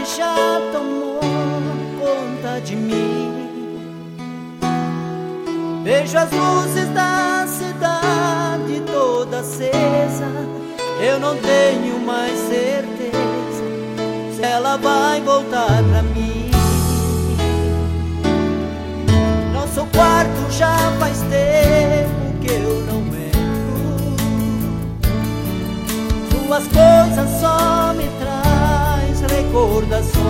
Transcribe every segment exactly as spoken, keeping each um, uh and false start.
já tomou conta de mim. Vejo as luzes da cidade toda acesa. Eu não tenho mais certeza se ela vai voltar pra mim. Nosso quarto já faz tempo que eu não entro. Suas coisas só me traz recordações.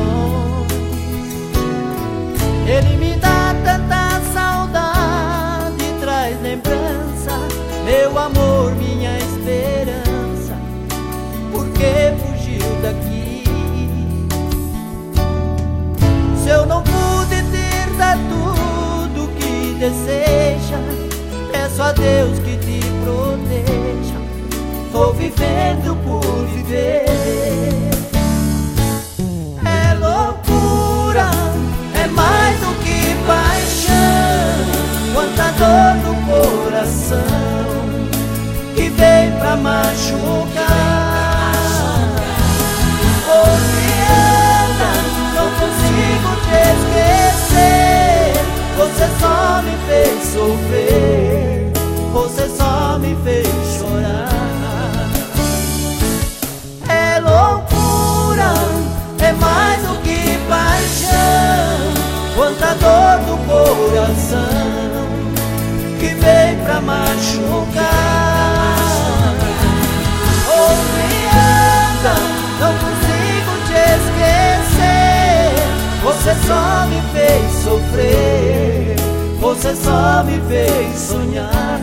Ele me dá tanta saudade, traz lembrança, meu amor, minha esperança. Por que fugiu daqui? Se eu não pude ter dar tudo que deseja, peço a Deus que te proteja. Tô vivendo por viver. É loucura, é mais do que paixão. Quanta dor no coração que vem pra machucar. Onde anda, não consigo te esquecer. Você só me fez sofrer, você só me fez chorar. É loucura, é mais do que paixão. Quanta dor no coração que vem pra machucar. Onde anda, não consigo te esquecer. Você só me fez sofrer, você só me fez sonhar.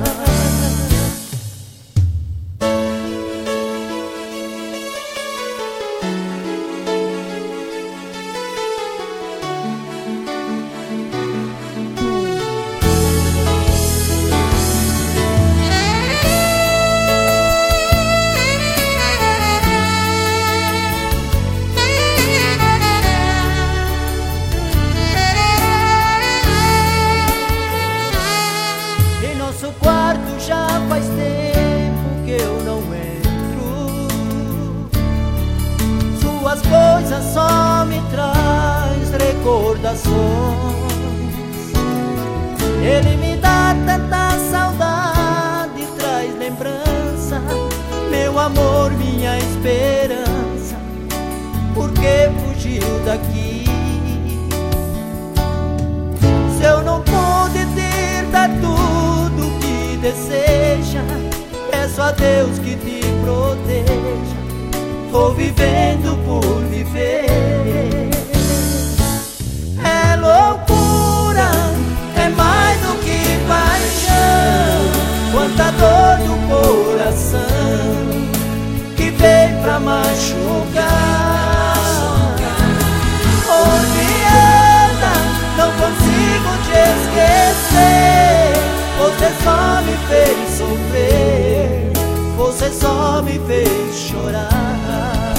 Nosso quarto já faz tempo que eu não entro. Suas coisas só me traz recordações. Ele me dá tanta saudade, traz lembrança, meu amor, minha esperança. Por que fugiu daqui? Se eu não pude ter dar tudo que deseja, peço a Deus que te proteja. Tô vivendo por viver. É loucura, é mais do que paixão. Quanta dor no coração que vem pra machucar. Onde anda, não consigo te esquecer. Você só me fez sofrer, você só me fez chorar.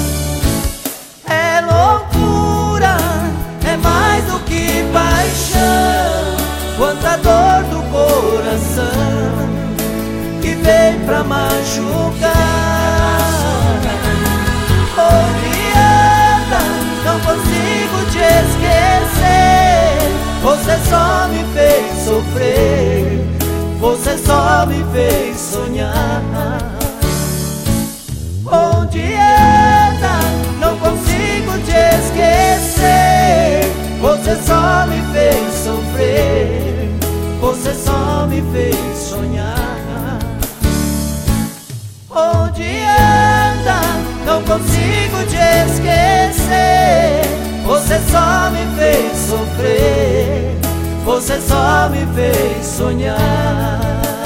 É loucura, é mais do que paixão. Quanta dor do coração que vem pra machucar. Onde anda, não consigo te esquecer. Você só me fez sofrer, você só me fez sonhar. Onde anda, não consigo te esquecer. Você só me fez sofrer, você só me fez sonhar. Onde anda, não consigo te esquecer. Você só me fez sofrer, você só me fez sonhar.